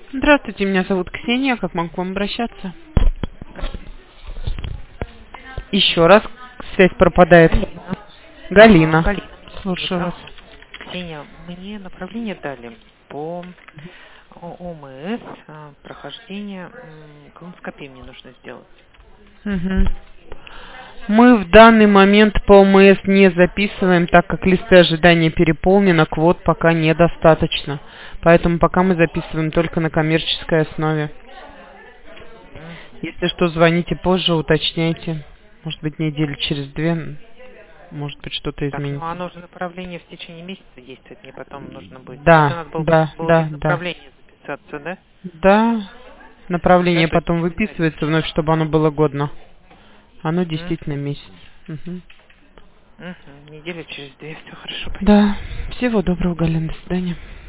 Здравствуйте, меня зовут Ксения. Как могу к вам обращаться? Еще раз, связь пропадает. Ага, Галина. Галина. Слушаю вас. Ксения, мне направление дали по ОМС, прохождение колоноскопии мне нужно сделать. Мгм. Мы в данный момент по ОМС не записываем, так как листы ожидания переполнены, квот пока недостаточно. Поэтому пока мы записываем только на коммерческой основе. Мгм. Если что, звоните позже, уточняйте. Может быть, недели через 2, может быть, что-то Так, ну изменится. оно же направление в течение месяца действует, мне потом нужно будет. Это Да, надо да, было да, без да. направления записаться, да? Да, Да, направление то есть потом не обязательно. выписывается вновь, чтобы оно было годно. Оно Мгм. действительно месяц. Мгм. Мгм. Недели через 2, все хорошо, поняла. Да. Всего доброго, Галина. До свидания.